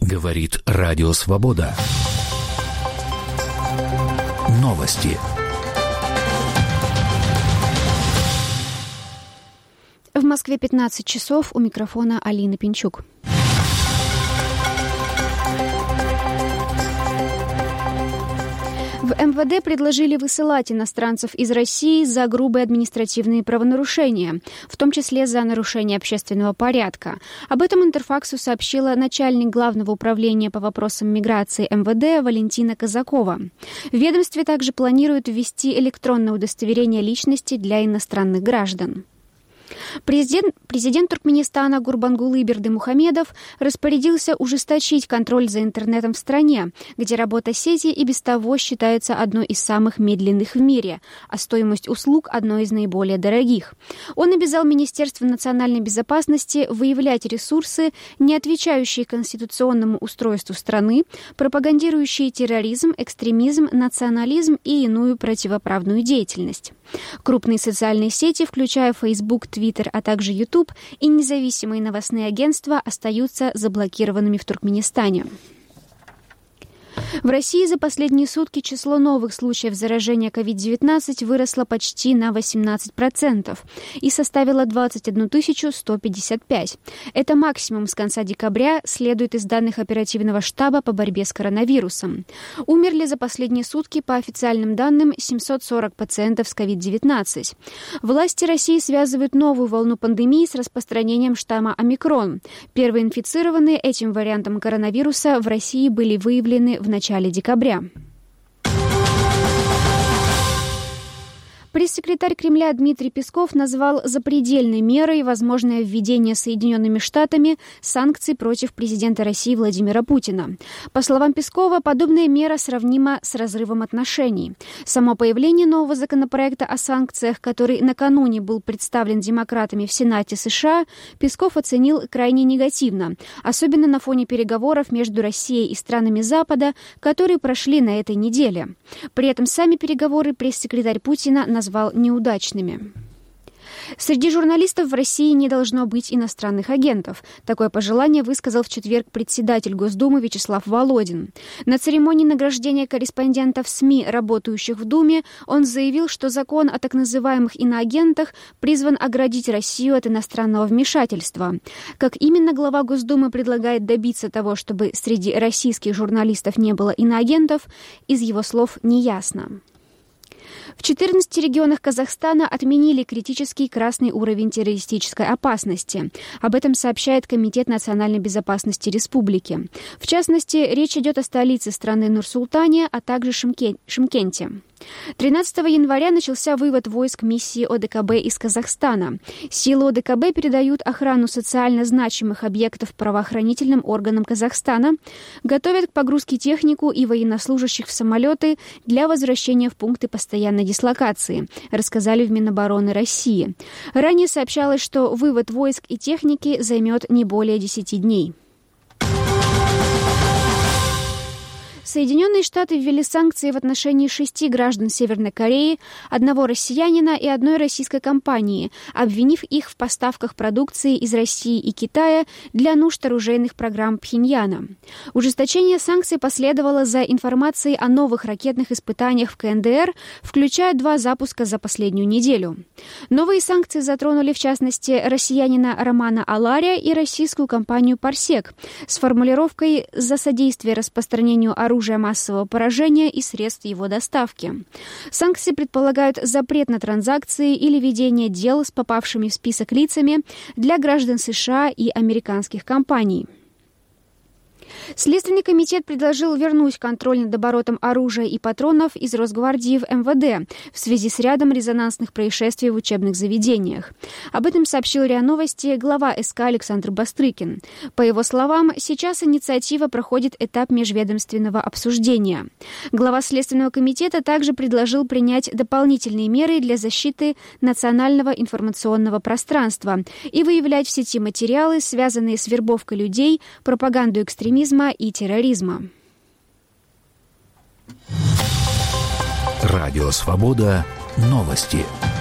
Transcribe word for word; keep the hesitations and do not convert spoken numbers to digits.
Говорит Радио Свобода. Новости. В Москве пятнадцать часов, у микрофона Алина Пинчук. В эм вэ дэ предложили высылать иностранцев из России за грубые административные правонарушения, в том числе за нарушение общественного порядка. Об этом Интерфаксу сообщила начальник Главного управления по вопросам миграции эм вэ дэ Валентина Казакова. В ведомстве также планируют ввести электронное удостоверение личности для иностранных граждан. Президент, президент Туркменистана Гурбангулы Бердымухамедов распорядился ужесточить контроль за интернетом в стране, где работа сети и без того считается одной из самых медленных в мире, а стоимость услуг одной из наиболее дорогих. Он обязал Министерство национальной безопасности выявлять ресурсы, не отвечающие конституционному устройству страны, пропагандирующие терроризм, экстремизм, национализм и иную противоправную деятельность. Крупные социальные сети, включая Facebook, Twitter, а также YouTube, и независимые новостные агентства остаются заблокированными в Туркменистане. В России за последние сутки число новых случаев заражения ковид девятнадцать выросло почти на восемнадцать процентов и составило двадцать одну тысячу сто пятьдесят пять. Это максимум с конца декабря, следует из данных оперативного штаба по борьбе с коронавирусом. Умерли за последние сутки, по официальным данным, семьсот сорок пациентов с ковид девятнадцать. Власти России связывают новую волну пандемии с распространением штамма омикрон. Первые инфицированные этим вариантом коронавируса в России были выявлены в начале декабря. Пресс-секретарь Кремля Дмитрий Песков назвал запредельной мерой возможное введение Соединенными Штатами санкций против президента России Владимира Путина. По словам Пескова, подобная мера сравнима с разрывом отношений. Само появление нового законопроекта о санкциях, который накануне был представлен демократами в Сенате США, Песков оценил крайне негативно, особенно на фоне переговоров между Россией и странами Запада, которые прошли на этой неделе. При этом сами переговоры пресс-секретарь Путина назвал неудачными. Среди журналистов в России не должно быть иностранных агентов. Такое пожелание высказал в четверг председатель Госдумы Вячеслав Володин. На церемонии награждения корреспондентов СМИ, работающих в Думе, он заявил, что закон о так называемых иноагентах призван оградить Россию от иностранного вмешательства. Как именно глава Госдумы предлагает добиться того, чтобы среди российских журналистов не было иноагентов, из его слов неясно. В четырнадцати регионах Казахстана отменили критический красный уровень террористической опасности. Об этом сообщает Комитет национальной безопасности республики. В частности, речь идет о столице страны Нур-Султане, а также Шымкент, Шымкенте. тринадцатого января начался вывод войск миссии о дэ ка бэ из Казахстана. Силы о дэ ка бэ передают охрану социально значимых объектов правоохранительным органам Казахстана, готовят к погрузке технику и военнослужащих в самолеты для возвращения в пункты постоянной дислокации, рассказали в Минобороны России. Ранее сообщалось, что вывод войск и техники займет не более десяти дней. Соединенные Штаты ввели санкции в отношении шести граждан Северной Кореи, одного россиянина и одной российской компании, обвинив их в поставках продукции из России и Китая для нужд оружейных программ Пхеньяна. Ужесточение санкций последовало за информацией о новых ракетных испытаниях в ка эн дэ эр, включая два запуска за последнюю неделю. Новые санкции затронули, в частности, россиянина Романа Алария и российскую компанию «Парсек» с формулировкой «за содействие распространению оружия оружия массового поражения и средств его доставки». Санкции предполагают запрет на транзакции или ведение дел с попавшими в список лицами для граждан США и американских компаний. Следственный комитет предложил вернуть контроль над оборотом оружия и патронов из Росгвардии в эм вэ дэ в связи с рядом резонансных происшествий в учебных заведениях. Об этом сообщил РИА Новости глава эс ка Александр Бастрыкин. По его словам, сейчас инициатива проходит этап межведомственного обсуждения. Глава Следственного комитета также предложил принять дополнительные меры для защиты национального информационного пространства и выявлять в сети материалы, связанные с вербовкой людей, пропагандой экстремизма и терроризма. Радио Свобода. Новости.